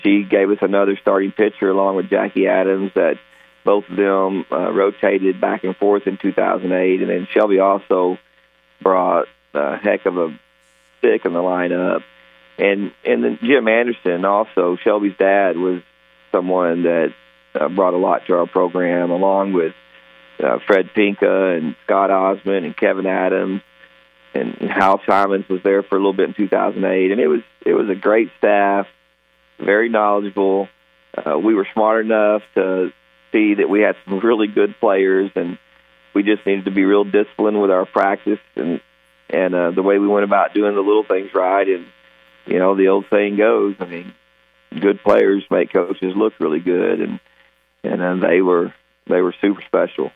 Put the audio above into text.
she gave us another starting pitcher along with Jackie Adams that both of them rotated back and forth in 2008. And then Shelby also brought a heck of a stick in the lineup. And then Jim Anderson also, Shelby's dad, was someone that brought a lot to our program, along with Fred Pinka and Scott Osmond and Kevin Adams. And Hal Simons was there for a little bit in 2008. And it was a great staff, very knowledgeable. We were smart enough to see that we had some really good players, and we just needed to be real disciplined with our practice and the way we went about doing the little things right. And, you know, the old saying goes, I mean, good players make coaches look really good, and they were super special.